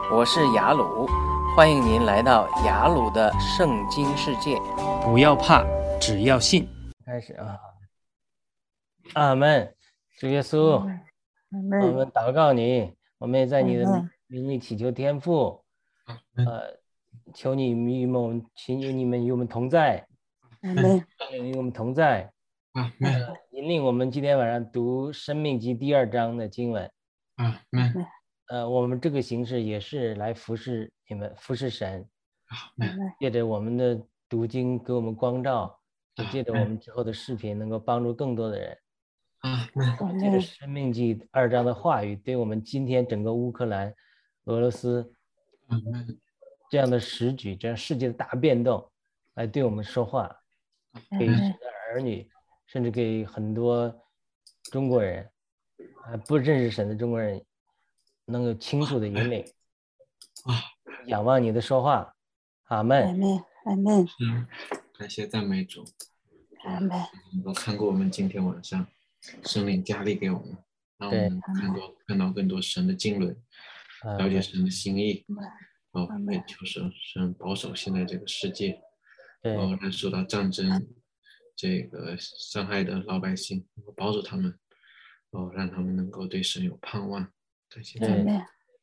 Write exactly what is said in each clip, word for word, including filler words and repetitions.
我是雅鲁，欢迎您来到雅鲁的圣经世界。 不要怕，只要信。 开始啊！阿们，主耶稣，我们祷告你，我们也在你的名里祈求天父，呃，求你与我们，请你们与我们同在，与我们同在， 啊， 引领我们今天晚上读《申命记》第二章的经文。 啊， 呃，我们这个形式也是来服侍你们，服侍神。借着我们的读经给我们光照，也借着我们之后的视频能够帮助更多的人。 啊， 借着《申命记》二章的话语，对我们今天整个乌克兰、俄罗斯这样的时局，这样世界的大变动，来对我们说话，给神的儿女，甚至给很多中国人，还不认识神的中国人，能够清楚的引领。仰望你的说话。阿们， 阿们，阿们。 嗯，感谢赞美主。 阿们。 我看过我们今天晚上圣灵加力给我们，让我们看到看到更多神的经纶，了解神的心意。哦，也求神神保守现在这个世界，哦，让受到战争这个伤害的老百姓，保守他们，哦，让他们能够对神有盼望。感谢赞美。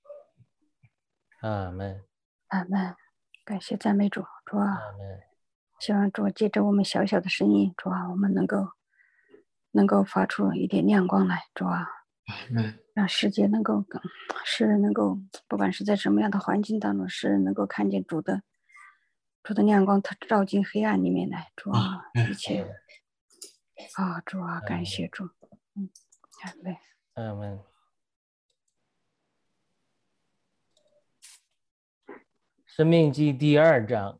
阿们， 阿们。感谢赞美主，主啊，希望主借着我们小小的声音，主啊，我们能够能够发出一点亮光来，主啊，让世界能够世人能够，不管是在什么样的环境当中，世人能够看见主的主的亮光，它照进黑暗里面来，主啊，一切啊，主啊，感谢主，嗯，阿们， 阿们。申命记第二章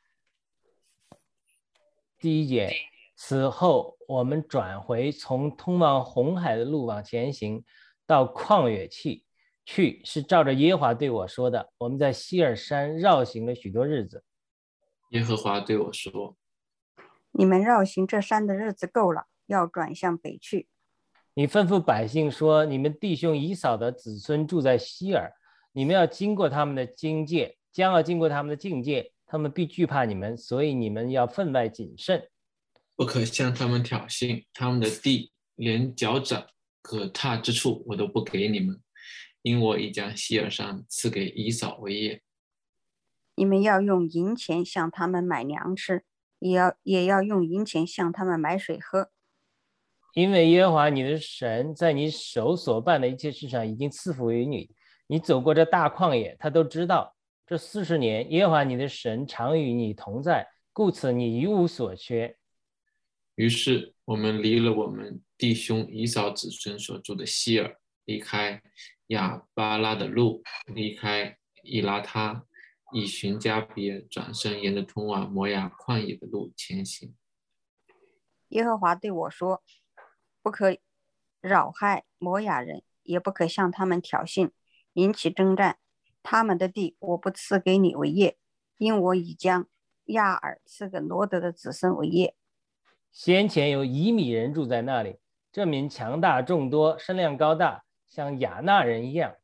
第一节，此后我们转回从通往红海的路往前行，到旷野去，去是照着耶和华对我说的。我们在希尔山绕行了许多日子。 耶和华对我说： 你们绕行这山的日子够了，要转向北去。 你吩咐百姓说，你们弟兄以扫的子孙住在希尔，你们要经过他们的境界，将要经过他们的境界，他们必惧怕你们，所以你们要分外谨慎， 不可向他们挑衅，他们的地连脚掌可踏之处我都不给你们，因我已将希尔山赐给以扫为业。 你们要用银钱向他们买粮吃，也要也要用银钱向他们买水喝， 因为耶和华你的神在你手所办的一切事上已经赐福于你，你走过这大旷野，他都知道。这四十年，耶和华你的神常与你同在，故此你一无所缺。 于是我们离了我们弟兄以扫子孙所住的希尔，离开亚巴拉的路，离开以拉他，以寻加别，转身沿着通往摩亚旷野的路前行。 耶和华对我说：不可扰害摩亚人，也不可向他们挑衅，引起征战。他们的地我不赐给你为业，因我已将亚尔赐给罗德的子孙为业。 先前有以米人住在那里，这民强大众多，身量高大，像亚纳人一样。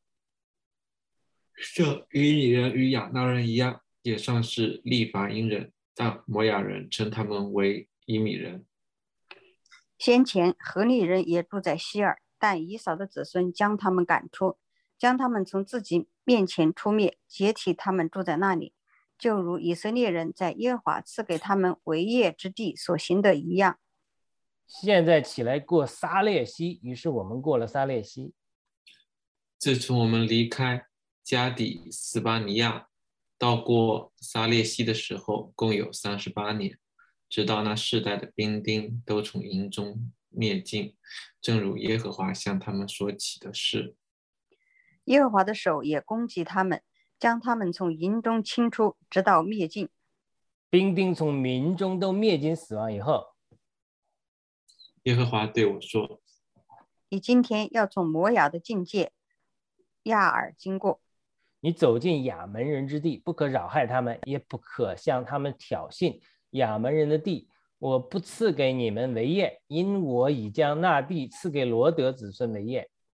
这以米人与亚纳人一样，也算是利乏因人，但摩亚人称他们为以米人。 先前何利人也住在希尔，但以扫的子孙将他们赶出，将他们从自己面前出灭，解体他们住在那里，就如以色列人在耶和华赐给他们为业之地所行的一样。 现在起来过撒列西，于是我们过了撒列西。 自从我们离开加底斯巴尼亚到过撒列西的时候，共有三十八年，直到那世代的兵丁都从营中灭尽，正如耶和华向他们所起的事。 耶和华的手也攻击他们，将他们从营中清出，直到灭尽。 兵丁从民中都灭尽死亡以后， 耶和华对我说： 你今天要从摩亚的境界亚尔经过， 你走进亚门人之地，不可扰害他们，也不可向他们挑衅。亚门人的地我不赐给你们为业，因我已将那地赐给罗德子孙为业。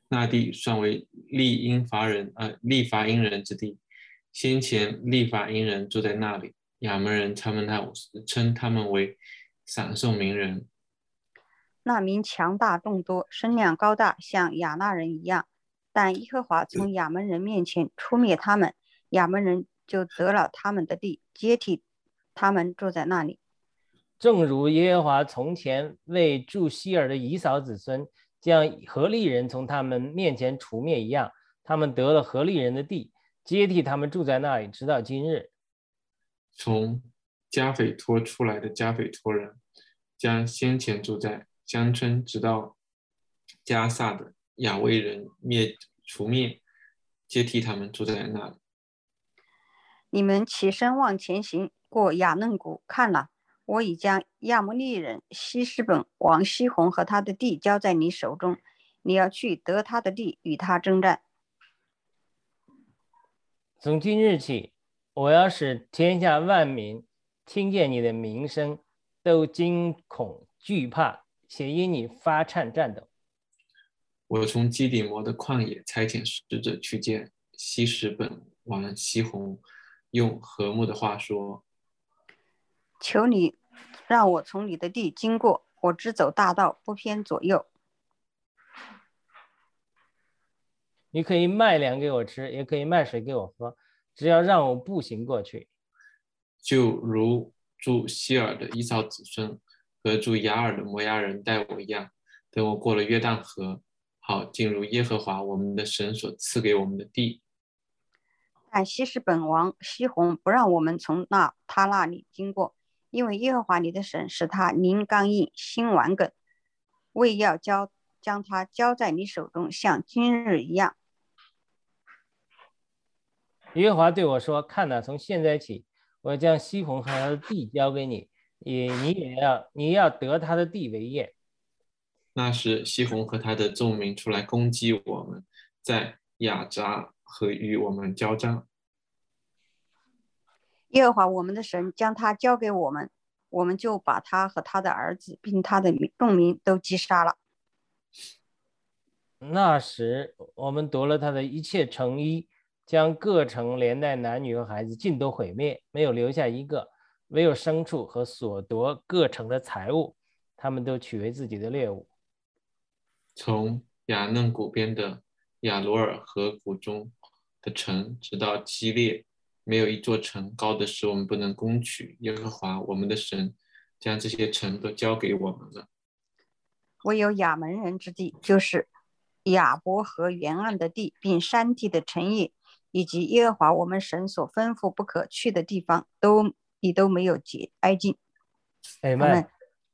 那地算为利因法人呃利法因人之地。先前利法因人住在那里，亚门人他们那称他们为散送民人。 那民强大众多，身量高大，像亚纳人一样。但耶和华从亚门人面前出灭他们，亚门人就得了他们的地，接替他们住在那里。 正如耶和华从前为住西珥的以扫子孙将何利人从他们面前除灭一样，他们得了何利人的地，接替他们住在那里，直到今日。 从加斐托出来的加斐托人，将先前住在乡村直到加萨的亚卫人灭除灭，接替他们住在那里。 你们起身往前行，过雅嫩谷，看了，我已将亚摩利人西施本王西宏和他的地交在你手中，你要去得他的地，与他征战。 从今日起，我要使天下万民听见你的名声，都惊恐惧怕，且因你发颤战斗。 我从基底摩的旷野差遣使者去见西施本王西宏，用和睦的话说： 求你让我从你的地经过，我只走大道，不偏左右。 你可以卖粮给我吃，也可以卖水给我喝，只要让我步行过去。 就如住希尔的以扫子孙和住雅尔的摩押人待我一样，等我过了约旦河，好进入耶和华我们的神所赐给我们的地。 但西施本王西宏不让我们从那他那里经过，因为耶和华你的神使他灵刚硬，心顽梗，为要交将他交在你手中，像今日一样。 耶和华对我说：看哪，从现在起，我要将西宏和他的地交给你，也你也要你要得他的地为业。 那时西宏和他的众民出来攻击我们，在雅扎和与我们交战。 耶和华我们的神将他交给我们，我们就把他和他的儿子并他的众民都击杀了。 那时我们夺了他的一切城邑，将各城连带男女和孩子尽都毁灭，没有留下一个，唯有牲畜和所夺各城的财物，他们都取为自己的猎物。 从雅嫩谷边的亚罗尔河谷中的城，直到基列，没有一座城高的使我们不能攻取。耶和华我们的神将这些城都交给我们了。 唯有亚门人之地，就是亚伯河沿岸的地，并山地的城邑，以及耶和华我们神所吩咐不可去的地方，都你都没有解挨近。 阿们。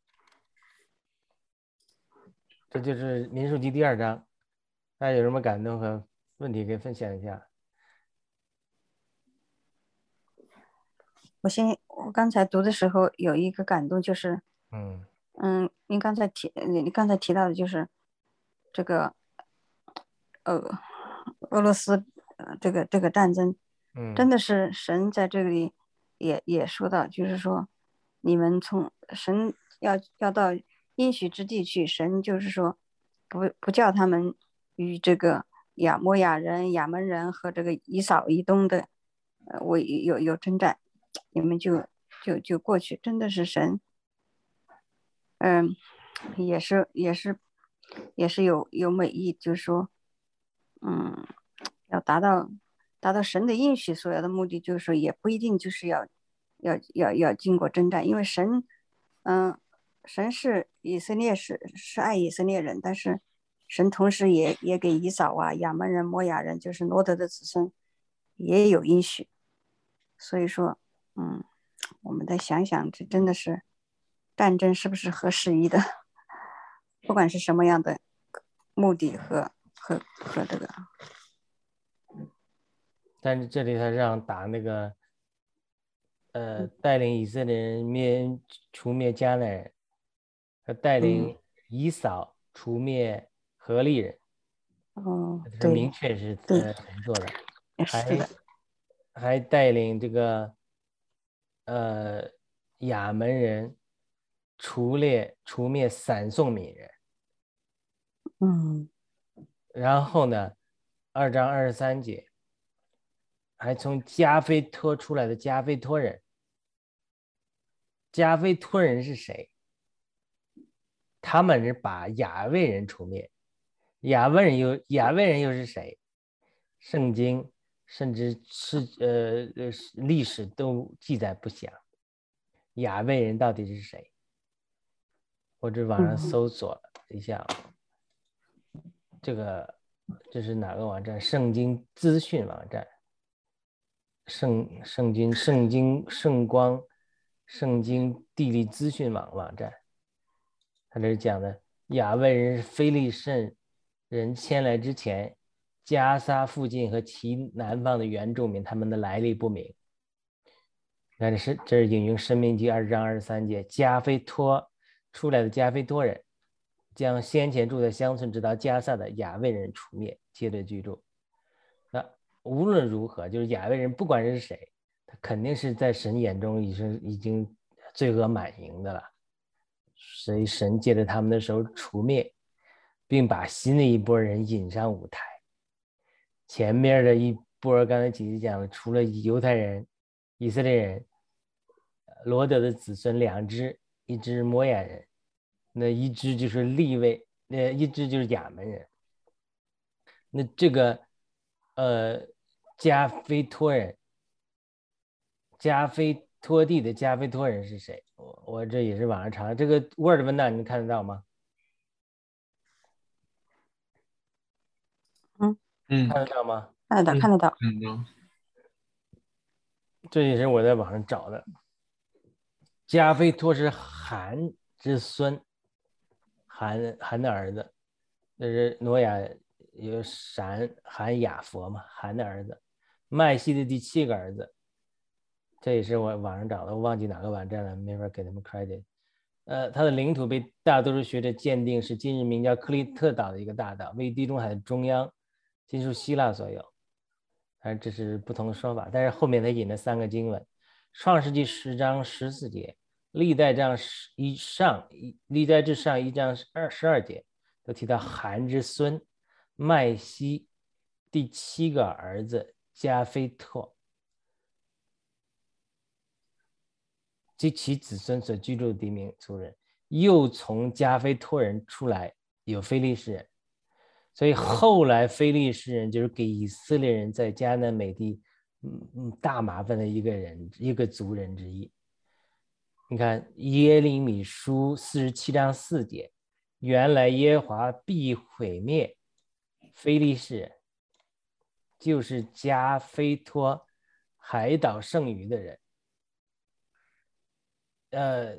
这就是民数记第二章，大家有什么感动和问题可以分享一下？ 我先，我刚才读的时候有一个感动，就是， 嗯嗯，您刚才提，你刚才提到的就是这个，呃，俄罗斯呃这个这个战争， 嗯， 真的是神在这里也也说到，就是说，你们从神要要到应许之地去，神就是说不不叫他们与这个亚摩亚人、亚门人和这个以扫以东的呃为有有征战，你们就就就过去，真的是神，嗯，也是也是也是有有美意，就是说，嗯，要达到达到神的应许所要的目的，就是说也不一定就是要要要要经过征战，因为神，嗯，神是以色列是是爱以色列人，但是神同时也也给以扫啊、亚门人、摩亚人，就是罗德的子孙也有应许，所以说，嗯，我们再想想，这真的是战争是不是合时宜的？不管是什么样的目的和和和这个。 但是这里他让打那个，呃，带领以色列人灭除灭迦南人，和带领以扫除灭何利人。 哦， 是明确是呃怎么做的？还还带领这个呃亚门人除列除灭散送闽人。 嗯， 然后呢，二章二十三节，还从加菲托出来的加菲托人。加菲托人是谁？他们是把亚卫人除灭。亚卫人又亚卫人又是谁？圣经甚至是呃历史都记载不详。亚卫人到底是谁？我这网上搜索了一下，这个这是哪个网站？圣经资讯网站。圣圣经圣经圣光圣经地理资讯网网站。他这是讲的亚卫人是非利士人迁来之前，加撒附近和其南方的原住民，他们的来历不明。看这是这是引用申命记二章二十三节，加菲托出来的加菲托人将先前住在乡村直到加萨的亚卫人除灭，接着居住。那无论如何，就是亚卫人不管是谁，他肯定是在神眼中已经已经罪恶满盈的了，所以神借着他们的手除灭，并把新的一波人引上舞台。前面的一波刚才姐姐讲了，除了犹太人、以色列人，罗德的子孙两支，一支摩亚人，那一支就是利未，那一支就是亚门人。那这个呃加菲托人，加菲托地的加菲托人是谁？我我这也是网上查，这个 Word 文档你看得到吗？ 嗯嗯， 看得到吗？ 看得到，看得到。 看得到。 这也是我在网上找的。加菲托是含之孙，含含的儿子，这是挪亚有闪含雅佛嘛，含的儿子，麦西的第七个儿子。这也是我网上找的，我忘记哪个网站了，没法给他们 credit。呃，他的领土被大多数学者鉴定是今日名叫克里特岛的一个大岛，位于地中海的中央，今属希腊所有。但是这是不同的说法，但是后面他引了三个经文：创世纪十章十四节，历代章一上历代志上一章二十二节，都提到含之孙麦西第七个儿子加菲特及其子孙所居住的地名族人，又从加菲托人出来有非利士人。所以后来非利士人就是给以色列人在迦南美地嗯大麻烦的一个人，一个族人之一。你看耶利米书四十七章四节，原来耶和华必毁灭非利士人，就是加菲托海岛剩余的人。呃，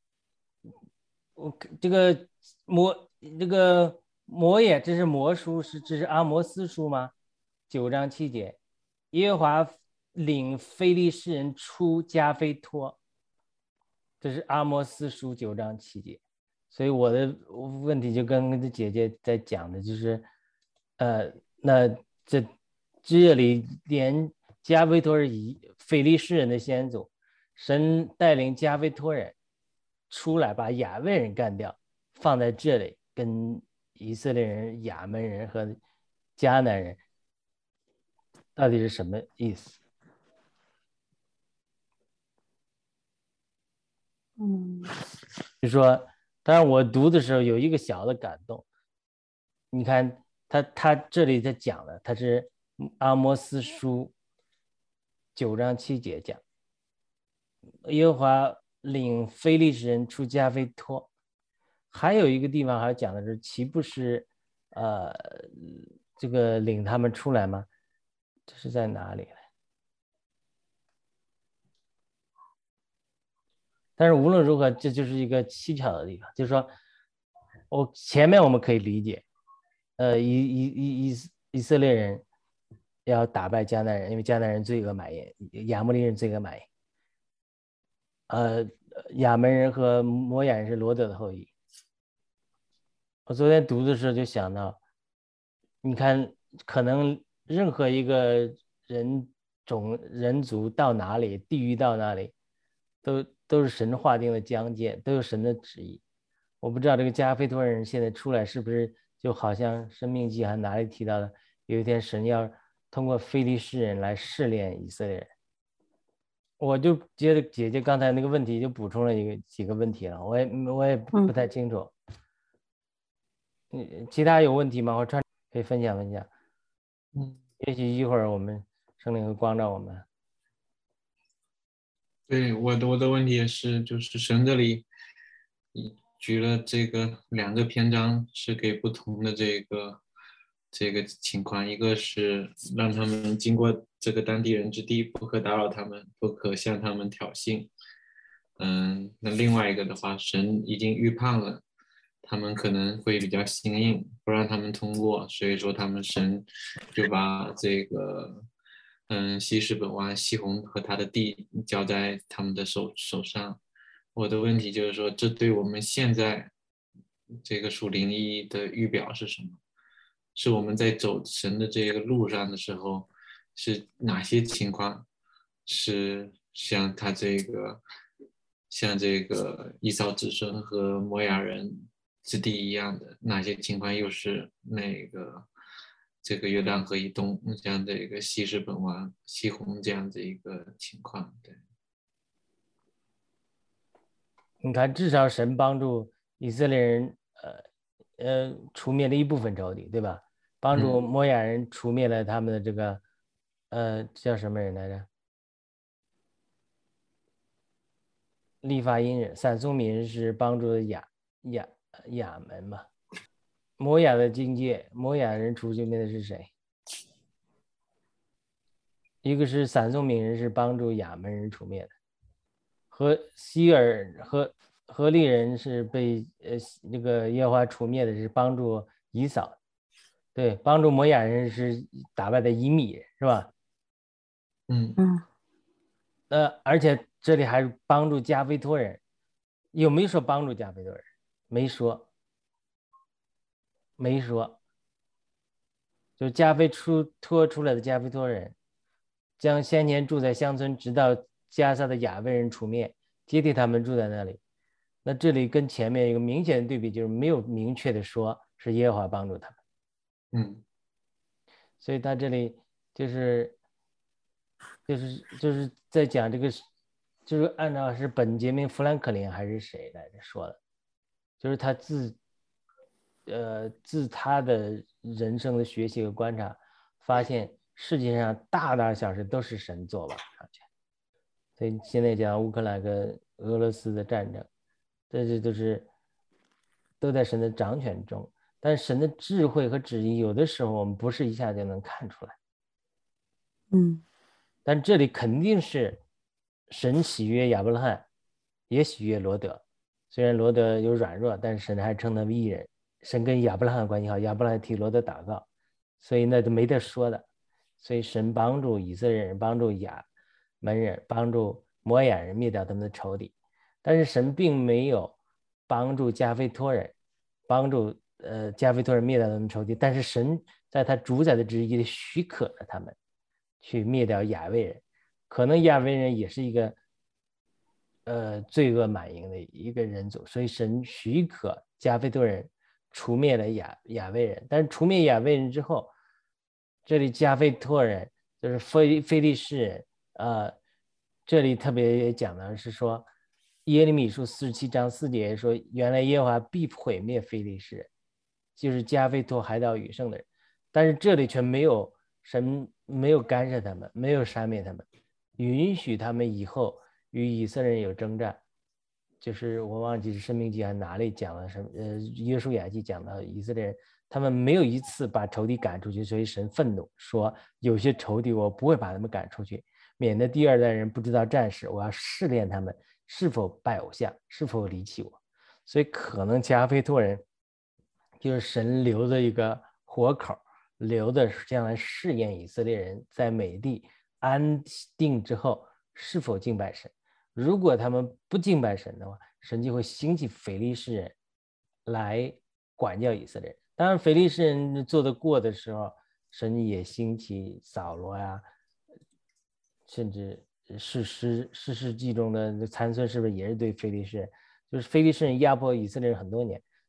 我这个摩这个摩也，这是摩书，是这是阿摩斯书吗？九章七节，耶和华领非利士人出加菲托，这是阿摩斯书九章七节。所以我的问题就跟这姐姐在讲的，就是呃，那这这里连加菲托是以非利士人的先祖，神带领加菲托人出来把亚卫人干掉，放在这里跟以色列人、亚门人和迦南人到底是什么意思？ 嗯， 就说当然我读的时候有一个小的感动，你看他他这里在讲的，他是阿摩斯书九章七节讲，耶和华领非利士人出加菲托。还有一个地方还讲的是，岂不是呃这个领他们出来吗？这是在哪里呢？但是无论如何，这就是一个蹊跷的地方，就是说我前面我们可以理解，呃，以以以以以色列人要打败迦南人，因为迦南人罪恶满盈，亚摩利人罪恶满盈，呃，亚门人和摩亚人是罗德的后裔。我昨天读的时候就想到，你看，可能任何一个人种人族到哪里，地域到哪里，都都是神划定的疆界，都有神的旨意。我不知道这个加菲托人现在出来是不是就好像生命记还哪里提到的，有一天神要通过非利士人来试炼以色列人。我就接着姐姐刚才那个问题就补充了一个几个问题了，我也我也不太清楚。嗯，其他有问题吗？我可以分享分享。 嗯， 也许一会儿我们圣灵会光照我们。 对，我的我的问题也是，就是神这里举了这个两个篇章，是给不同的这个这个情况，一个是让他们经过这个当地人之地，不可打扰他们，不可向他们挑衅。嗯，那另外一个的话，神已经预判了他们可能会比较心硬，不让他们通过，所以说他们神就把这个嗯西施本王西宏和他的地交在他们的手手上。我的问题就是说，这对我们现在这个属灵意义的预表是什么？是我们在走神的这个路上的时候，是哪些情况是像他这个像这个以扫子孙和摩亚人之地一样的？哪些情况又是那个这个约旦河以东像这个西施本王西宏这样的一个情况？对。 你看，至少神帮助以色列人，呃呃，除灭了一部分仇敌，对吧？帮助摩亚人除灭了他们的这个，呃，叫什么人来着？利法因人，散松民是帮助亚亚亚门嘛？摩亚的境界，摩亚人除灭的是谁？一个是散松民人是帮助亚门人除灭的，和希尔和何利人是被呃那个耶和华除灭的，是帮助以扫。对，帮助摩亚人是打败的以米人，是吧？ 嗯嗯。 呃，而且这里还是帮助加菲托人，有没有说帮助加菲托人？没说，没说。就是加菲出托出来的加菲托人，将先前住在乡村，直到加沙的亚卫人除灭，接替他们住在那里。那这里跟前面一个明显的对比，就是没有明确的说是耶和华帮助他们。 嗯， 所以他这里就是就是就是在讲这个，就是按照是本杰明·富兰克林还是谁来着说的，就是他自呃自他的人生的学习和观察，发现世界上大大小小都是神做吧上去。所以现在讲乌克兰跟俄罗斯的战争，这些都是都在神的掌权中，但是神的智慧和旨意有的时候我们不是一下就能看出来。 嗯， 但这里肯定是神喜悦亚伯拉罕，也喜悦罗德。虽然罗德有软弱，但是神还称他为义人。神跟亚伯拉罕关系好，亚伯拉罕替罗德祷告，所以那都没得说的。所以神帮助以色列人，帮助亚门人，帮助摩亚人灭掉他们的仇敌。但是神并没有帮助加菲托人，帮助呃加菲托人灭掉他们的仇敌。但是神在他主宰的旨意里许可了他们去灭掉亚卫人，可能亚卫人也是一个呃罪恶满盈的一个人族，所以神许可加菲托人除灭了亚亚卫人。但是除灭亚卫人之后，这里加菲托人就是非非利士人，呃，这里特别讲的是说耶利米书四十七章四节说，原来耶和华必毁灭非利士人，就是加菲托海岛羽胜的人，但是这里却没有神没有干涉他们，没有杀灭他们，允许他们以后与以色列人有征战。就是我忘记是申命记还哪里讲了什么，呃，约书亚记讲到以色列人，他们没有一次把仇敌赶出去，所以神愤怒说，有些仇敌我不会把他们赶出去，免得第二代人不知道战事，我要试炼他们是否拜偶像，是否离弃我。所以可能加菲托人就是神留的一个活口，留的将来试验以色列人在美地安定之后是否敬拜神。如果他们不敬拜神的话，神就会兴起非利士人来管教以色列人。当然非利士人做得过的时候，神也兴起扫罗呀，甚至士师士师记中的参孙是不是也是对非利士人，就是非利士人压迫以色列人很多年，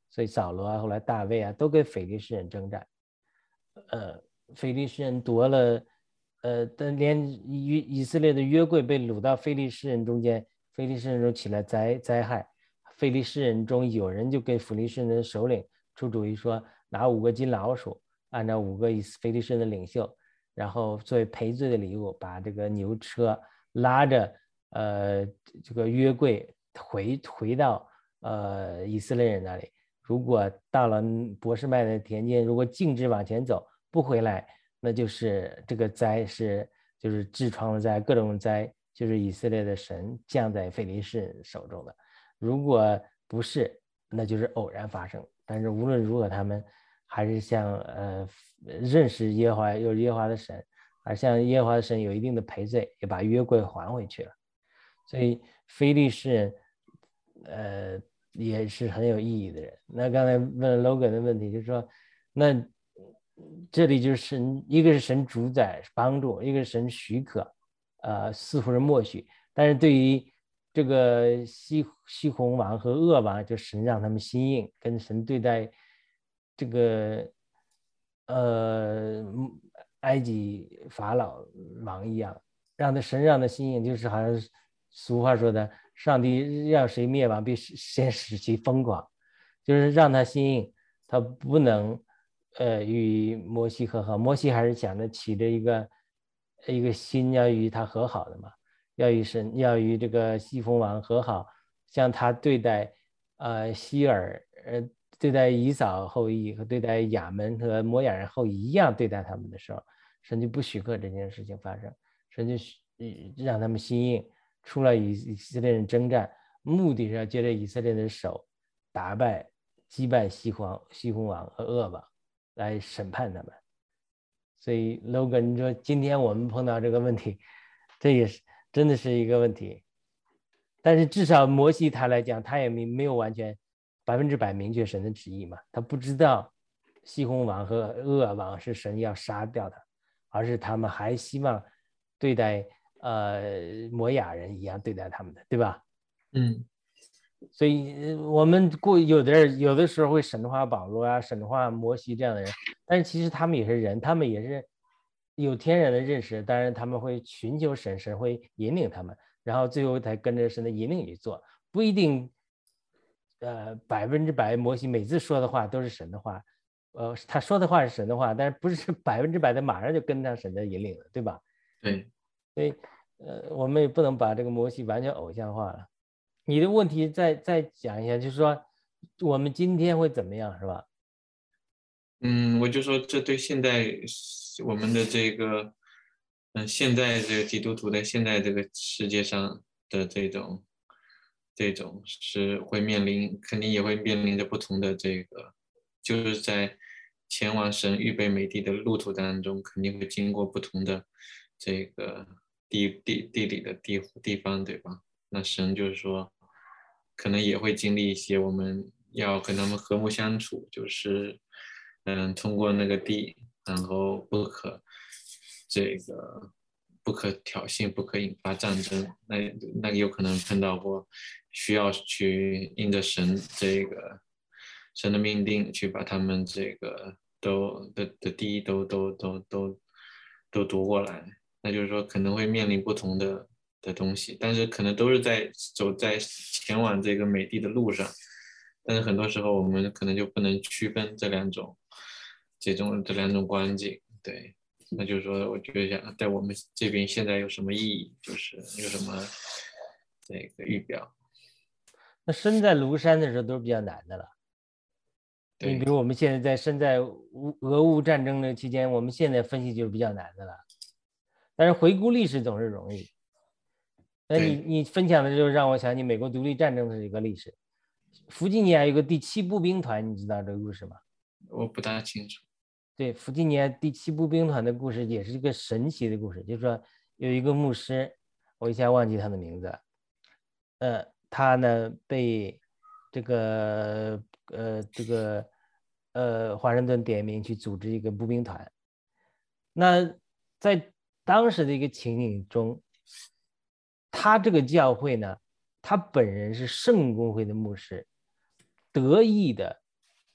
所以扫罗啊，后来大卫啊，都跟非利士人征战。呃，非利士人夺了，呃，但连以以色列的约柜被掳到非利士人中间，非利士人中起了灾灾害。非利士人中有人就给非利士人的首领出主意说，拿五个金老鼠，按照五个非利士人的领袖，然后作为赔罪的礼物，把这个牛车拉着呃这个约柜回回到呃以色列人那里。如果到了伯示麦的田间，如果径直往前走不回来，那就是这个灾是就是痔疮的灾，各种灾，就是以色列的神降在非利士人手中的。如果不是，那就是偶然发生。但是无论如何，他们还是像呃认识耶和华，有耶和华的神，而向耶和华的神有一定的赔罪，也把约柜还回去了。所以非利士人呃也是很有意义的人。那刚才问 Logan 的问题，就是说，那这里就是神，一个是神主宰帮助，一个是神许可，呃似乎是默许。但是对于这个西西红王和恶王，就神让他们心硬，跟神对待这个呃埃及法老王一样，让他神让他心硬，就是好像俗话说的，上帝让谁灭亡，必先使其疯狂，就是让他心硬，他不能呃与摩西和好。摩西还是想着起着一个一个心要与他和好的嘛。要与神，要与这个西风王和好，像他对待呃希尔，呃对待以扫后裔和对待亚门和摩亚人后裔一样对待他们的时候，神就不许可这件事情发生，神就让他们心硬，出来与以色列人征战，目的是要借着以色列的手打败、击败西皇、西红王和恶王，来审判他们。所以 Logan 你说今天我们碰到这个问题，这也是真的是一个问题。但是至少摩西他来讲，他也没有完全百分之百明确神的旨意嘛，他不知道西红王和恶王是神要杀掉他，而是他们还希望对待呃摩亚人一样对待他们的，对吧？ 嗯， 所以我们过有的有的时候会神化保罗啊，神化摩西这样的人，但是其实他们也是人，他们也是有天然的认识，当然他们会寻求神，神会引领他们，然后最后才跟着神的引领去做，不一定呃百分之百摩西每次说的话都是神的话，呃他说的话是神的话，但是不是百分之百的马上就跟上神的引领了，对吧？ 对， 所以呃我们也不能把这个摩西完全偶像化了。你的问题再再讲一下，就是说我们今天会怎么样，是吧？ 嗯，我就说这对现在我们的这个，嗯，现在这个基督徒在现在这个世界上的这种，这种是会面临，肯定也会面临着不同的这个，就是在前往神预备美地的路途当中，肯定会经过不同的这个地地地理的地地方，对吧？那神就是说，可能也会经历一些我们要跟他们和睦相处，就是嗯，通过那个地，然后不可这个不可挑衅，不可引发战争，那那有可能碰到过需要去应着神这个神的命令去把他们这个都的的地都都都都都夺过来，那就是说可能会面临不同的的东西，但是可能都是在走在前往这个美地的路上。但是很多时候我们可能就不能区分这两种，这种这两种光景，对，那就是说，我觉得在我们这边现在有什么意义，就是有什么这个预表。 那身在庐山的时候都是比较难的了。你比如我们现在在身在俄乌战争的期间，我们现在分析就是比较难的了。但是回顾历史总是容易。那你你分享的就让我想起美国独立战争的一个历史。弗吉尼亚有个第七步兵团，你知道这个故事吗？ 我不大清楚。 对，弗吉尼亚第七步兵团的故事也是一个神奇的故事，就是说有一个牧师，我一下忘记他的名字，呃，他呢被这个呃这个呃华盛顿点名去组织一个步兵团。那在当时的一个情景中，他这个教会呢，他本人是圣公会的牧师，得意的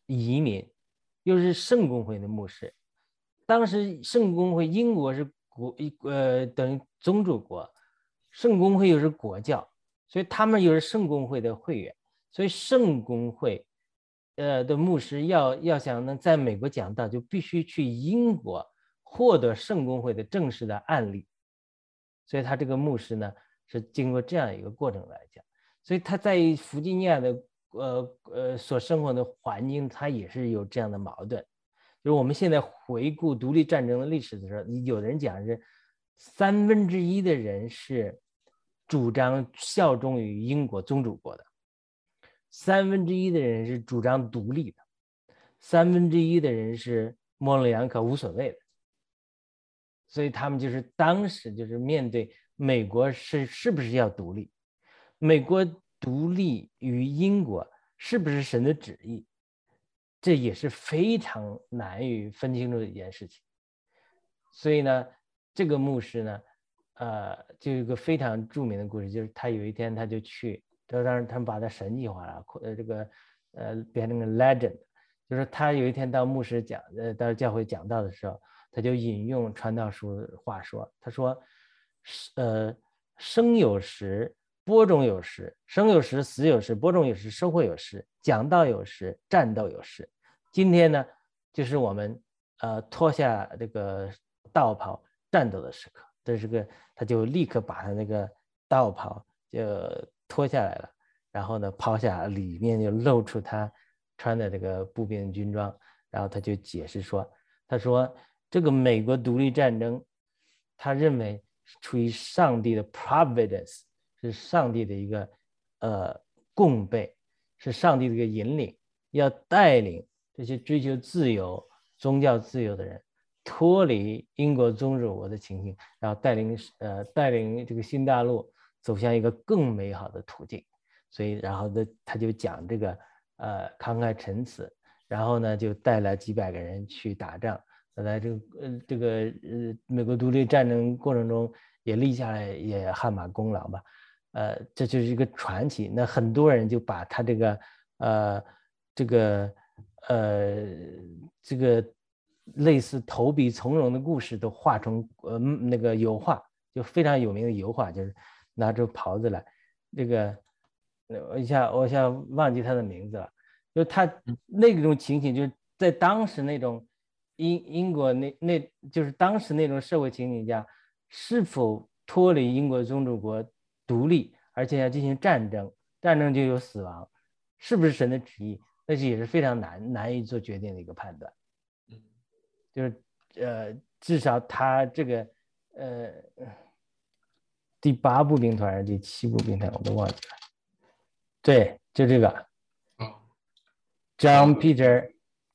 移民，又是圣公会的牧师。当时圣公会英国是国呃等于宗主国，圣公会又是国教，所以他们又是圣公会的会员，所以圣公会呃的牧师要要想能在美国讲道，就必须去英国获得圣公会的正式的案例。所以他这个牧师呢是经过这样一个过程来讲，所以他在弗吉尼亚的呃呃所生活的环境，他也是有这样的矛盾。就是我们现在回顾独立战争的历史的时候，有的人讲是三分之一的人是主张效忠于英国宗主国的，三分之一的人是主张独立的，三分之一的人是模棱两可无所谓的。所以他们就是当时就是面对美国是是不是要独立，美国独立于英国是不是神的旨意，这也是非常难于分清楚的一件事情。所以呢，这个牧师呢，呃，就有一个非常著名的故事，就是他有一天他就去，当然他们把它神迹化了，呃，这个呃变成了 legend， 就是他有一天到牧师讲，呃，到教会讲道的时候，他就引用传道书话说，他说，呃，生有时，播种有时，生有时，死有时，播种有时，收获有时，讲道有时，战斗有时。今天呢，就是我们呃脱下这个道袍战斗的时刻。这是个，他就立刻把他那个道袍就脱下来了，然后呢抛下，里面就露出他穿的这个步兵军装，然后他就解释说，他说这个美国独立战争，他认为出于上帝的 providence， 是上帝的一个呃供备，是上帝的一个引领，要带领这些追求自由、宗教自由的人脱离英国宗主国的情形，然后带领呃带领这个新大陆走向一个更美好的途径。所以，然后呢，他就讲这个呃慷慨陈词，然后呢就带了几百个人去打仗，在这个呃这个呃美国独立战争过程中也立下来也汗马功劳吧，呃这就是一个传奇。那很多人就把他这个呃这个呃这个类似投笔从戎的故事都画成呃那个油画，就非常有名的油画，就是拿着袍子来，这个我一下我一下忘记他的名字了，就他那种情形，就是在当时那种英英国那那就是当时那种社会情景下，是否脱离英国宗主国独立，而且要进行战争，战争就有死亡，是不是神的旨意，那是也是非常难难以做决定的一个判断。就是呃，至少他这个呃第八步兵团、第七步兵团我都忘记了。对，就这个。John Peter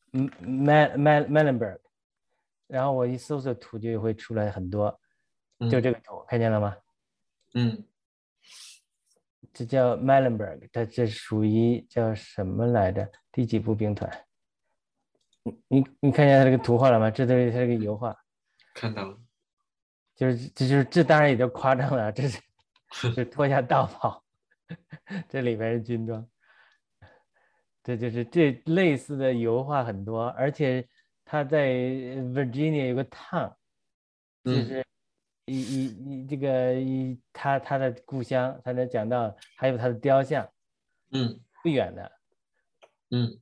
Muhlenberg， 然后我一搜索图就会出来很多，就这个图、嗯、看见了吗？ 嗯， 这叫 Muhlenberg， 它这属于叫什么来着？第几步兵团？你你看见他这个图画了吗？这都是他这个油画。 看到了。 就是这就是这当然也就夸张了，这是是脱下道袍，这里边是军装。这就是这类似的油画很多，而且他在 Virginia 有个 town， 就是一一一这个一他他的故乡，他能讲到还有他的雕像， 嗯， 不远的， 嗯。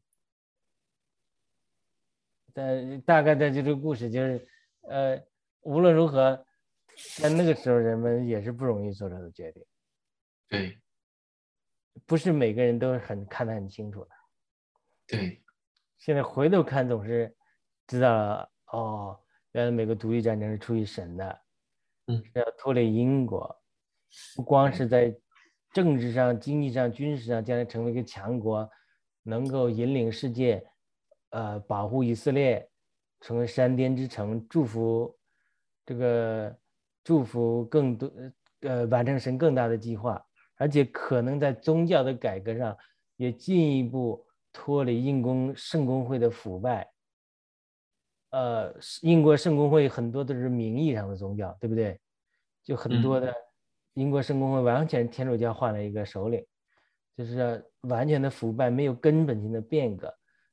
但大概的这个故事就是，呃，无论如何，在那个时候人们也是不容易做出的决定。 对， 不是每个人都很看得很清楚的。 对， 现在回头看总是知道了，哦，原来美国独立战争是出于神的， 嗯， 是要脱离英国，不光是在政治上、经济上、军事上将来成为一个强国，能够引领世界。呃，保护以色列成为山巅之城，祝福这个祝福更多呃完成神更大的计划，而且可能在宗教的改革上也进一步脱离英公圣公会的腐败。呃，英国圣公会很多都是名义上的宗教，对不对？就很多的英国圣公会完全天主教换了一个首领，就是完全的腐败，没有根本性的变革。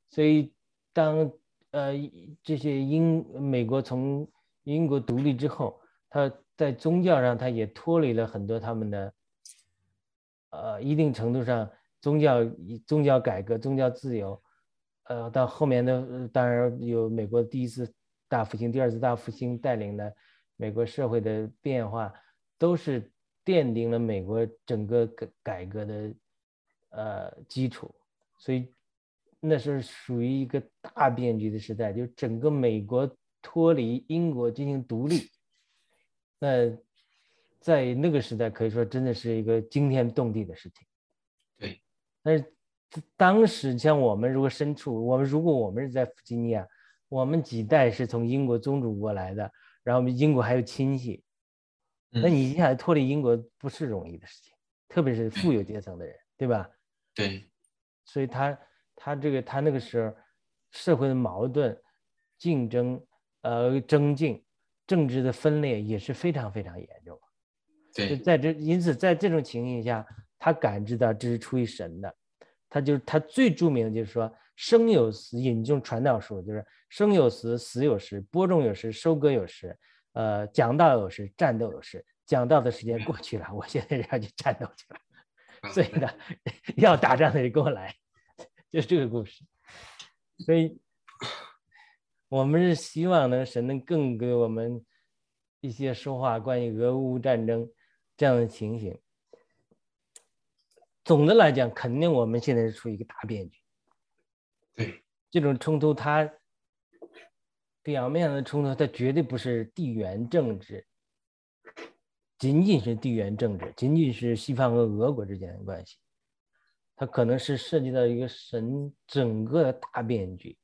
所以当呃这些英美国从英国独立之后，他在宗教上他也脱离了很多他们的呃一定程度上宗教宗教改革宗教自由，呃到后面的当然有美国第一次大复兴第二次大复兴带领的美国社会的变化，都是奠定了美国整个改革的呃基础。所以那是属于一个大变局的时代，就整个美国脱离英国进行独立，那在那个时代可以说真的是一个惊天动地的事情。 对， 但是当时像我们如果身处我们如果我们是在弗吉尼亚，我们几代是从英国宗主国来的，然后英国还有亲戚，那你一下子脱离英国不是容易的事情，特别是富有阶层的人，对吧？ 对， 所以他他这个他那个时候社会的矛盾、竞争、呃争竞、政治的分裂也是非常非常严重。 对， 在这因此在这种情形下，他感知到这是出于神的。他就是他最著名的就是说，生有时，引用传道书，就是生有时，死有时，播种有时，收割有时，呃，讲道有时，战斗有时。讲道的时间过去了，我现在要去战斗去了。所以呢，要打仗的人跟我来，就是这个故事。所以我们是希望呢，神能更给我们一些说话关于俄乌战争这样的情形。总的来讲，肯定我们现在是处于一个大变局。 对， 这种冲突，它表面上的冲突，它绝对不是地缘政治，仅仅是地缘政治，仅仅是西方和俄国之间的关系，它可能是涉及到一个神整个的大变局。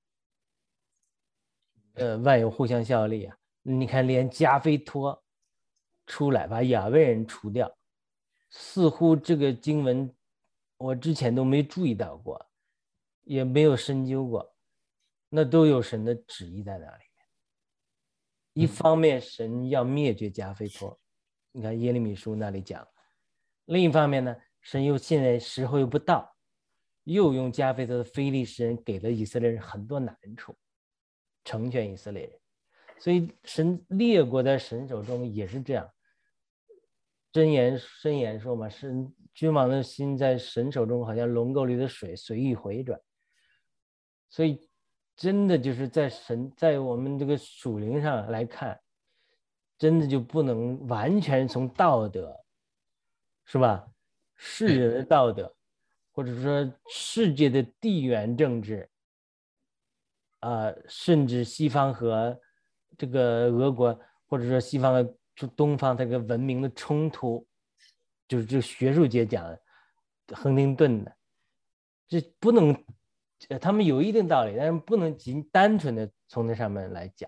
呃，万有互相效力啊！你看，连加菲托出来把亚卫人除掉，似乎这个经文我之前都没注意到过，也没有深究过，那都有神的旨意在那里面。一方面，神要灭绝加菲托，你看耶利米书那里讲；另一方面呢，神又现在时候又不到，又用加菲托的非利士人给了以色列人很多难处，成全以色列人。所以神列国在神手中也是这样。箴言箴言说嘛，是君王的心在神手中，好像龙沟里的水，随意回转。所以真的就是在神在我们这个属灵上来看，真的就不能完全从道德，是吧？世人的道德，或者说世界的地缘政治，啊、呃，甚至西方和这个俄国，或者说西方和东方这个文明的冲突，就是这学术界讲亨廷顿的，这不能，他们有一定道理，但是不能仅单纯的从那上面来讲。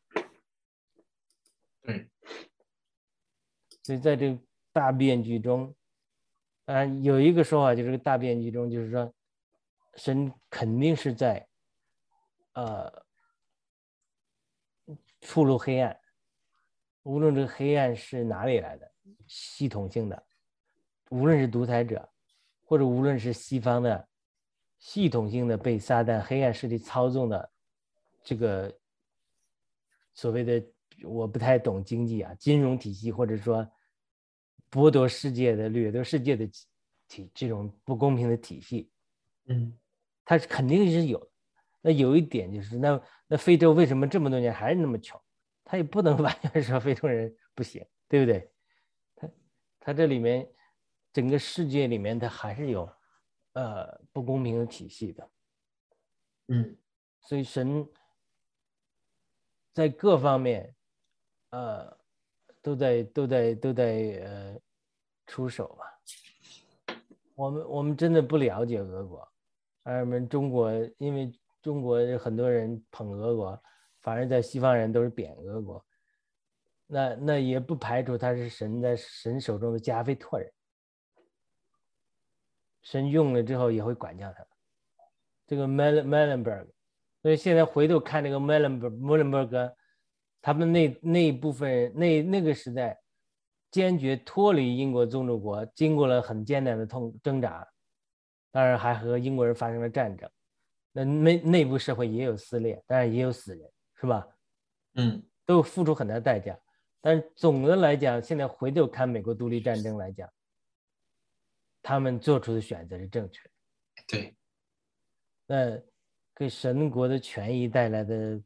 对， 所以在这个大变局中，啊，有一个说法就是这个大变局中，就是说，神肯定是在，呃，触入黑暗，无论这个黑暗是哪里来的，系统性的，无论是独裁者，或者无论是西方的系统性的被撒旦黑暗势力操纵的这个所谓的，我不太懂经济啊，金融体系，或者说剥夺世界的、掠夺世界的体这种不公平的体系， 嗯， 它肯定是有的。那有一点就是，那那非洲为什么这么多年还是那么穷？他也不能完全说非洲人不行，对不对？他他这里面整个世界里面，它还是有呃不公平的体系的。 嗯， 所以神在各方面，呃，都在都在都在呃出手吧。我们我们真的不了解俄国，而我们中国，因为中国很多人捧俄国，反而在西方人都是贬俄国。那那也不排除他是神在神手中的加菲托人，神用了之后也会管教他。这个 Melenberg， 所以现在回头看这个 Melenberg， 他们那那一部分人，那那个时代坚决脱离英国宗主国，经过了很艰难的痛挣扎，当然还和英国人发生了战争。 那内内部社会也有撕裂，当然也有死人，是吧？ 嗯， 都付出很大代价。但是总的来讲，现在回头看美国独立战争来讲，他们做出的选择是正确的。 对， 那给神国的权益带来的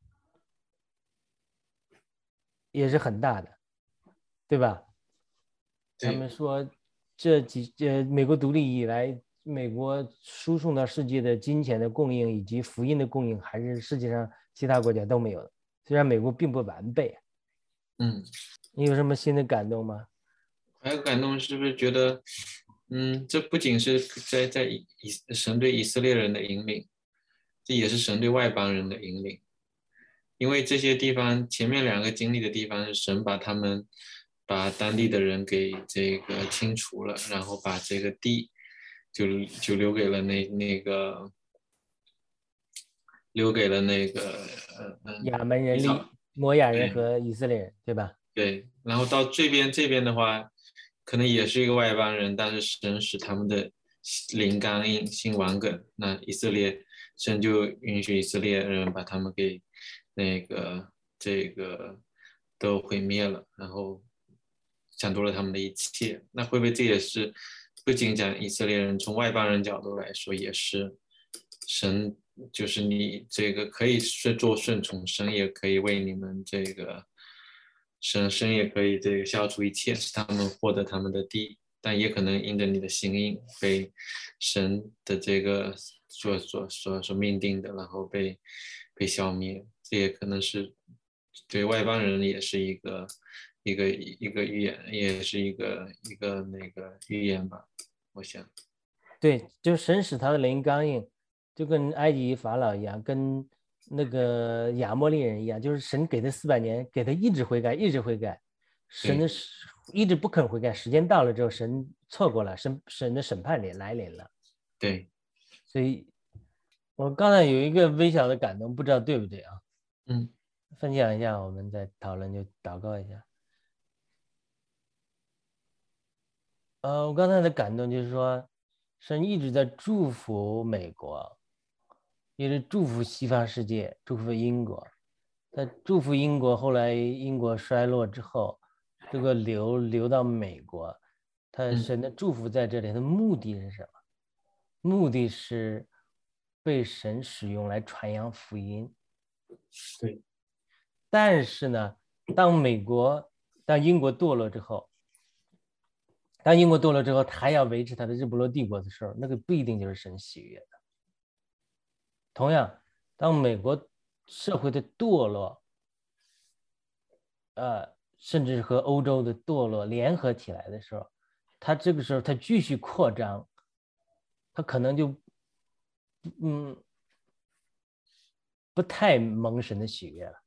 也是很大的，对吧？ 对， 他们说这几呃美国独立以来，美国输送到世界的金钱的供应以及福音的供应，还是世界上其他国家都没有的。虽然美国并不完备。 嗯， 你有什么新的感动吗？ 还有感动是不是觉得，嗯，这不仅是在在以神对以色列人的引领，这也是神对外邦人的引领。因为这些地方前面两个经历的地方是神把他们把当地的人给这个清除了，然后把这个地就就留给了那那个留给了那个呃亚门人、利摩亚人和以色列人，对吧？ 对，然后到这边这边的话，可能也是一个外邦人，但是神使他们的灵刚硬、心顽梗，那以色列神就允许以色列人把他们给那个这个都毁灭了，然后抢夺了他们的一切。那会不会这也是不仅讲以色列人，从外邦人角度来说，也是神就是你这个可以是做顺从，神也可以为你们这个。神神也可以这个消除一切，使他们获得他们的地，但也可能因着你的心意被神的这个所所所所命定的，然后被被消灭。这也可能是对外邦人也是一个一个一个预言，也是一个一个那个预言吧，我想。 对，就神使他的灵刚硬，就跟埃及法老一样，跟那个亚摩利人一样，就是神给他四百年，给他一直悔改，一直悔改，神的一直不肯悔改，时间到了之后，神错过了，神神的审判也来临了。 对， 所以我刚才有一个微小的感动，不知道对不对啊？ 嗯， 分享一下，我们再讨论，就祷告一下。呃，我刚才的感动就是说，神一直在祝福美国，也是祝福西方世界，祝福英国。在祝福英国，后来英国衰落之后，这个流流到美国，他神的祝福在这里，他的目的是什么？目的是被神使用来传扬福音。 对。 但是呢，当美国、当英国堕落之后，当英国堕落之后，他还要维持他的日不落帝国的时候，那个不一定就是神喜悦的。同样，当美国社会的堕落，呃，甚至和欧洲的堕落联合起来的时候，他这个时候他继续扩张，他可能就，嗯，不太蒙神的喜悦了。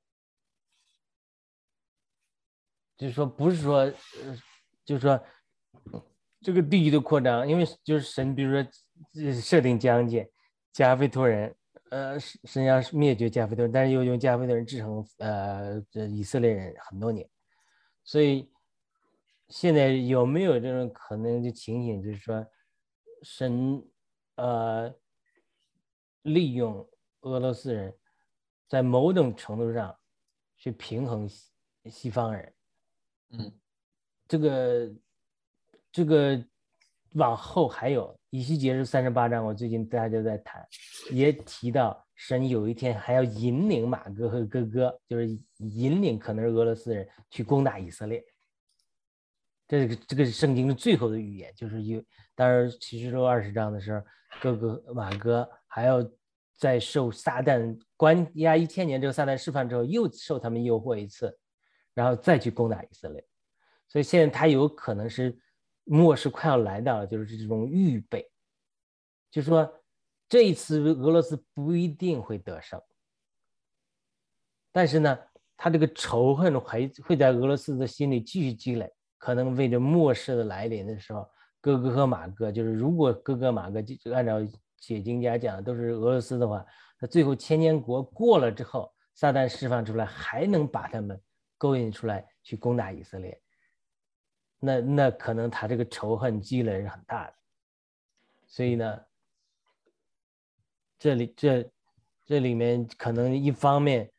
就是说，不是说，呃，就是说。这个地域的扩张，因为就是神，比如说设定疆界，加菲托人，呃，实际上灭绝加菲托人，但是又用加菲托人制衡呃以色列人很多年，所以现在有没有这种可能的情形，就是说神呃利用俄罗斯人在某种程度上去平衡西西方人， 嗯， 这个。这个往后还有以西结书三十八章，我最近大家在谈，也提到神有一天还要引领马哥和哥哥，就是引领可能是俄罗斯人去攻打以色列。这个这个是圣经的最后的预言，就是有当然启示录二十章的时候，哥哥马哥还要在受撒旦关押一千年之后，撒旦释放之后，又受他们诱惑一次，然后再去攻打以色列。所以现在他有可能是。末世快要来到了，就是这种预备，就是说这一次俄罗斯不一定会得胜，但是呢，他这个仇恨还会在俄罗斯的心里继续积累，可能为着末世的来临的时候，哥哥和马哥，就是如果哥哥马哥就按照解经家讲的都是俄罗斯的话，那最后千年国过了之后，撒旦释放出来，还能把他们勾引出来去攻打以色列。那那可能他这个仇恨积累是很大的，所以呢， 这里这这里面可能一方面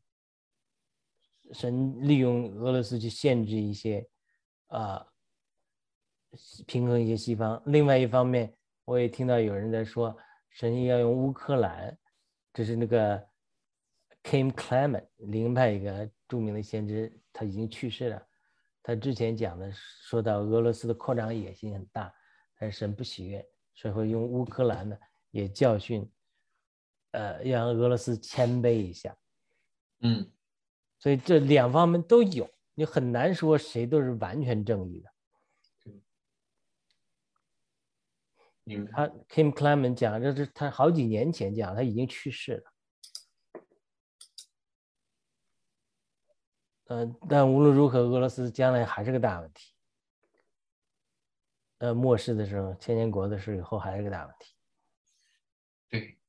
神利用俄罗斯去限制一些啊、呃、平衡一些西方，另外一方面我也听到有人在说神要用乌克兰，这是那个 Kim Clement 灵派一个著名的先知，他已经去世了。他之前讲的说到俄罗斯的扩张野心很大，但是神不喜悦，所以会用乌克兰呢也教训，呃，让俄罗斯谦卑一下。 嗯， 所以这两方面都有，你很难说谁都是完全正义的。 嗯， 他 Kim Clement 讲，这是他好几年前讲，他已经去世了。呃，但无论如何，俄罗斯将来还是个大问题。呃，末世的时候，千年国的时候，以后还是个大问题。 对。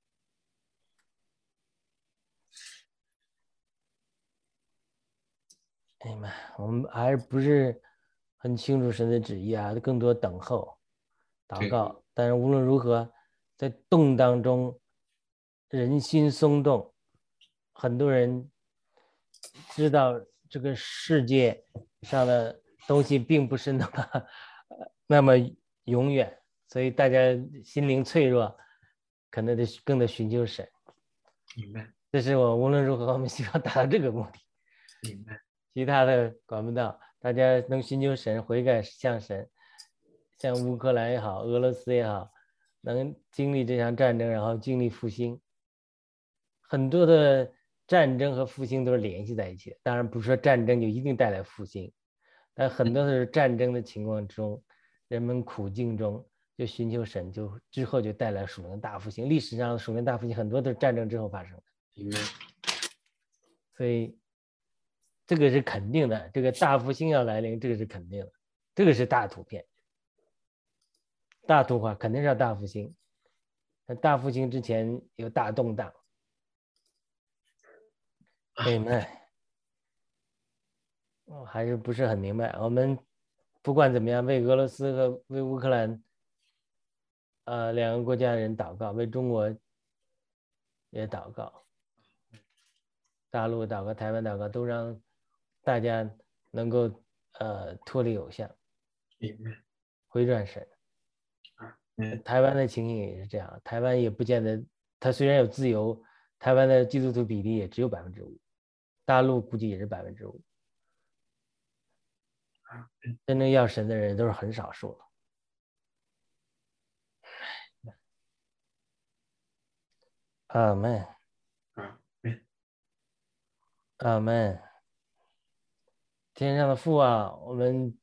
哎呀妈，我们还是不是很清楚神的旨意啊，更多等候、祷告。但是无论如何，在动荡中，人心松动，很多人知道这个世界上的东西并不是那么那么永远，所以大家心灵脆弱，可能得更得寻求神。 明白。 这是我无论如何，我们希望达到这个目的。 明白。 其他的管不到，大家能寻求神，悔改向神，像乌克兰也好，俄罗斯也好，能经历这场战争，然后经历复兴。很多的战争和复兴都是联系在一起的，当然不是说战争就一定带来复兴，但很多的是战争的情况中，人们苦境中就寻求神，就之后就带来属灵大复兴。历史上属灵大复兴很多都是战争之后发生的。 明白。 所以这个是肯定的，这个大复兴要来临，这个是肯定的，这个是大图片，大图画肯定是要大复兴。大复兴之前有大动荡。哎们，我还是不是很明白。我们不管怎么样，为俄罗斯和为乌克兰，呃，两个国家的人祷告，为中国也祷告，大陆祷告，台湾祷告，都让大家能够呃脱离偶像，回转神。台湾的情形也是这样，台湾也不见得，它虽然有自由，台湾的基督徒比例也只有百分之五，大陆估计也是百分之五，真正要神的人都是很少数的。阿们，阿们。天上的父啊，我们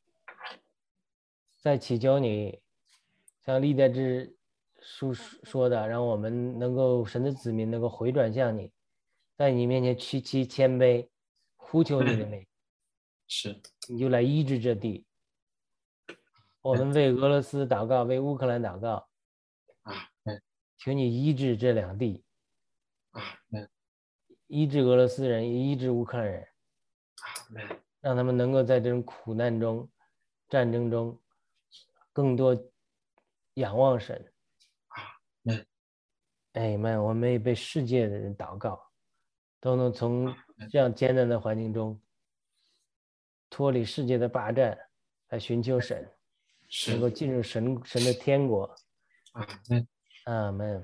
在祈求你，像历代志书说的，让我们能够神的子民能够回转向你，在你面前屈膝谦卑，呼求你的美， 是， 你就来医治这地。我们为俄罗斯祷告，为乌克兰祷告， 啊， 求你医治这两地， 啊， 医治俄罗斯人，医治乌克兰人，让他们能够在这种苦难中、战争中，更多仰望神。哎们，我们也被世界的人祷告，都能从这样艰难的环境中脱离世界的霸占，来寻求神，能够进入神神的天国。阿们。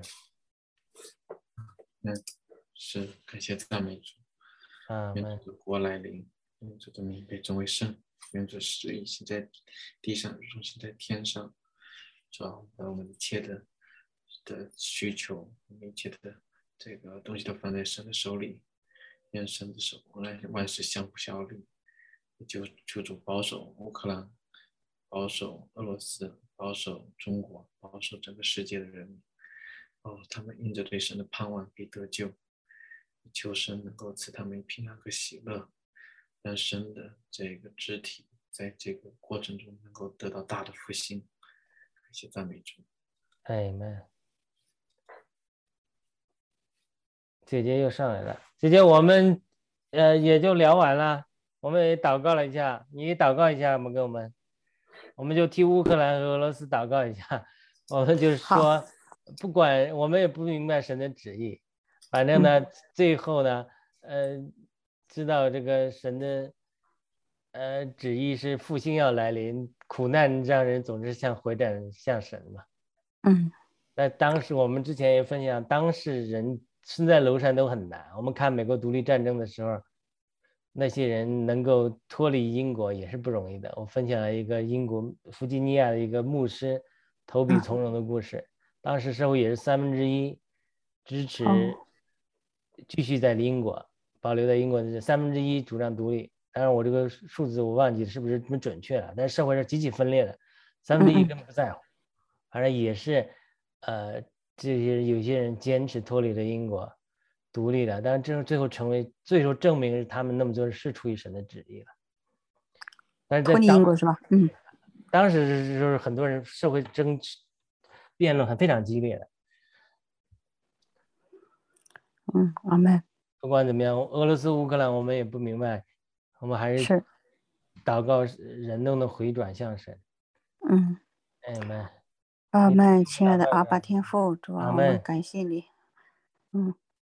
嗯，是，感谢赞美主。 阿们。 愿主的国来临，愿主的名被尊为圣，愿主旨意行在地上，如同行在天上。主啊，把我们一切的的需求，一切的这个东西都放在神的手里，愿神的手来万事相互效力。就求主保守乌克兰，保守俄罗斯，保守中国，保守整个世界的人民。哦，他们因着对神的盼望必得救，求神能够赐他们平安和喜乐，让神的这个肢体在这个过程中能够得到大的复兴。感谢赞美主。 哎们，姐姐又上来了，姐姐我们呃也就聊完了，我们也祷告了一下，你祷告一下，我们给我们，我们就替乌克兰和俄罗斯祷告一下，我们就是说不管我们也不明白神的旨意，反正呢，嗯、最后呢，呃，知道这个神的呃旨意是复兴要来临，苦难让人总是向回转向神嘛。 嗯， 那当时我们之前也分享，当事人身在庐山都很难。我们看美国独立战争的时候，那些人能够脱离英国也是不容易的。我分享了一个英国弗吉尼亚的一个牧师投笔从戎的故事。嗯、当时社会也是三分之一支持继续在英国、哦、保留在英国的，三分之一主张独立。当然我这个数字我忘记是不是这么准确了，但是社会是极其分裂的，三分之一根本不在乎。嗯、反正也是呃这些有些人坚持脱离了英国独立了，但是这最后成为最后证明是他们那么做是出于神的旨意了。但是在脱离英国是吧？嗯， 当时就是很多人社会争辩论很非常激烈的。 嗯，阿们。 不管怎么样，俄罗斯乌克兰我们也不明白，我们还是祷告人都能回转向神。 嗯， 阿们。 阿们，亲爱的阿爸天父，主啊，我们感谢你。嗯。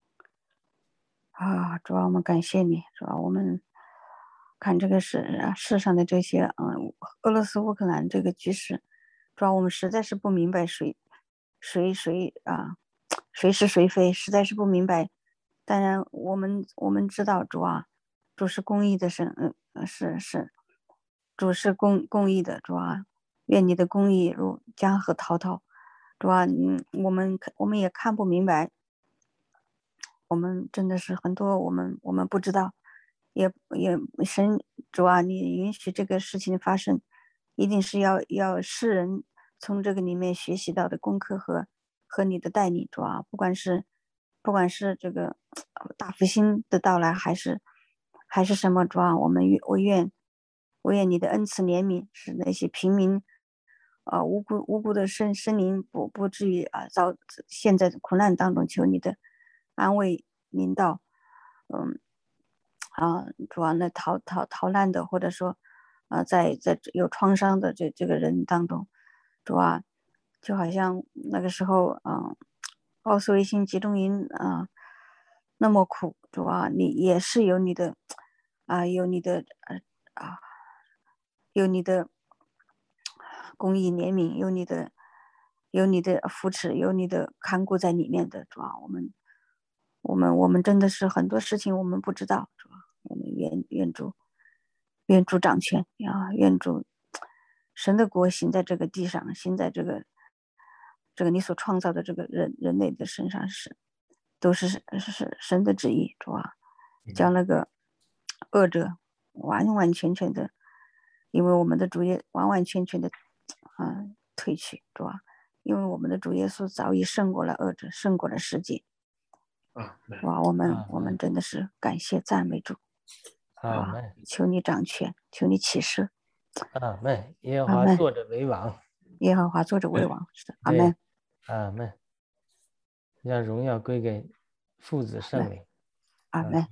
啊，主啊，我们感谢你，主啊，我们看这个世世上的这些，嗯，俄罗斯乌克兰这个局势，主啊，我们实在是不明白谁谁谁啊，谁是谁非，实在是不明白。当然，我们我们知道，主啊，主是公义的神，嗯，是是，主是公公义的，主啊，愿你的公义如江河滔滔，主啊，嗯，我们我们也看不明白。我们真的是很多我们我们不知道，也也神主啊，你允许这个事情发生，一定是要要世人从这个里面学习到的功课和和你的带领，主啊，不管是不管是这个大复兴的到来，还是还是什么，主啊，我们我愿我愿你的恩慈怜悯，使那些平民呃无辜无辜的生生灵不不至于啊遭陷在苦难当中，求你的安慰领导，嗯啊，主要那逃逃逃难的，或者说啊，在在有创伤的这这个人当中，主啊，就好像那个时候，嗯，奥斯维辛集中营啊，那么苦，主啊，你也是有你的啊，有你的啊，有你的公义怜悯，有你的有你的扶持，有你的看顾在里面的，主啊，我们。我们我们真的是很多事情我们不知道，是吧？我们愿愿主愿主掌权啊，愿主神的国行在这个地上，行在这个这个你所创造的这个人人类的身上是都是是神的旨意，主啊，将那个恶者完完全全的，因为我们的主耶完完全全的啊、呃、退去，主啊，因为我们的主耶稣早已胜过了恶者，胜过了世界。 啊， 哇，我们、啊、我们真的是感谢赞美主， 啊， 求你掌权，求你启示， 阿们，耶和华坐着为王， 耶和华坐着为王，是的，阿们， 阿们，让荣耀归给父子圣灵， 阿们，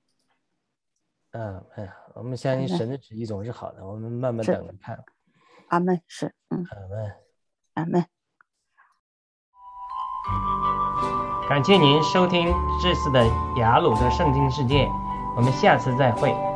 啊，哎呀，我们相信神的旨意总是好的，我们慢慢等着看， 阿们，是，嗯， 阿们， 阿们。 感谢您收听这次的雅鲁的圣经世界，我们下次再会。